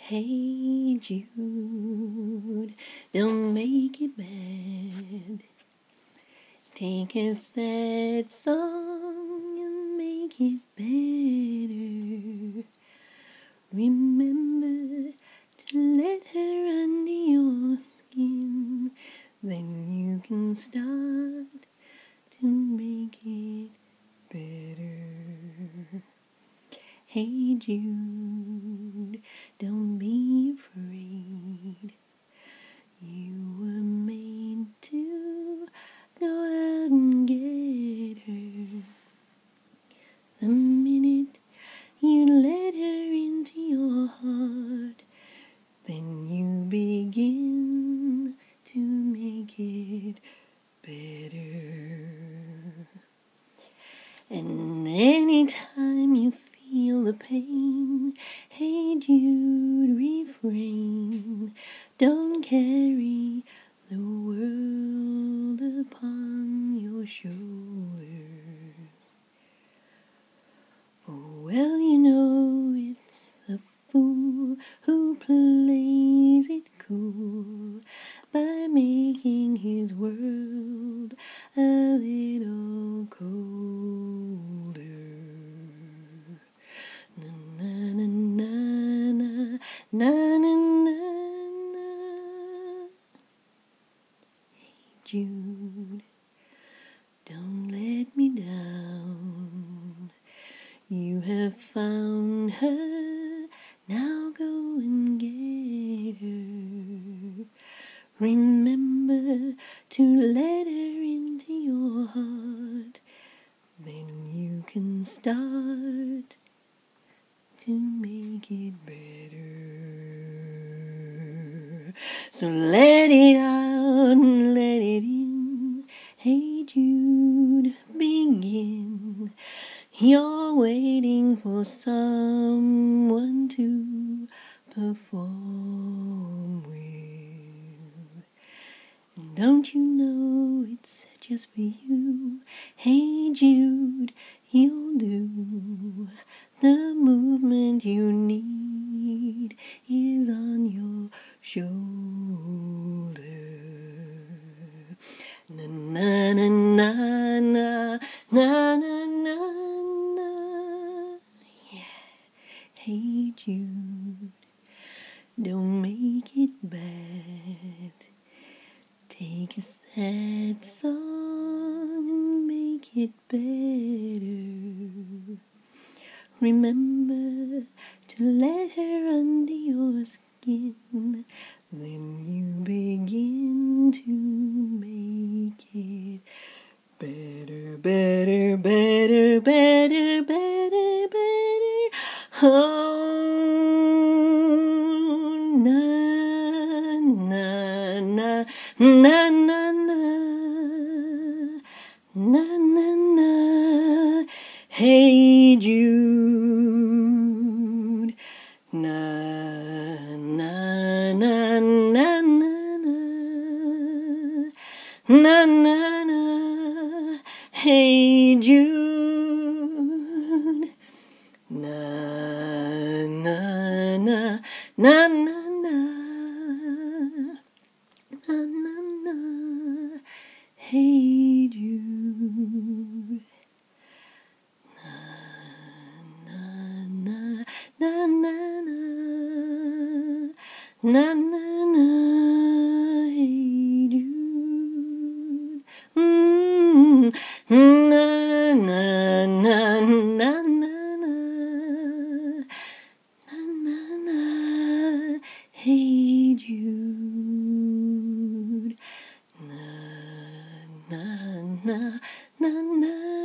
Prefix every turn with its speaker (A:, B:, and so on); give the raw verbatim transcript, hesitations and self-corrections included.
A: Hey Jude, don't make it bad. Take a sad song and make it better. Remember to let her under your skin. Then you can start to make it better. Hey Jude, don't be afraid. You were made to go out and get her. The minute you let her into your heart, then you begin to make it better. And anytime you feel the pain, hey Jude, refrain. Don't carry the world upon your shoulders. For well you know it's a fool who plays it cool by making his world a little colder. Na na na na na na na na. Hey Jude, don't let me down. You have found her, now go and get her. Remember to let her into your heart, then you can start to make it better. So let it out and let it in. Hey Jude, begin. You're waiting for someone to perform with. Don't you know it's just for you? Hey Jude, you'll do. The movement you need is on your shoulder. Na na na na na na na na na. Yeah. Hey Jude, don't make it bad. Take a sad song and make it better. Remember to let her under your skin. Then you begin to make it better, better, better, better, better, better. Oh, na na na na na na na na na. Hey Jude, na na na na na na na na. Hey Jude, na na na na na na na na na. Hey Jude. Na na na na na na na. Hey Jude. Mm. Na na na na na na na na. Hey Jude. Na na na na na.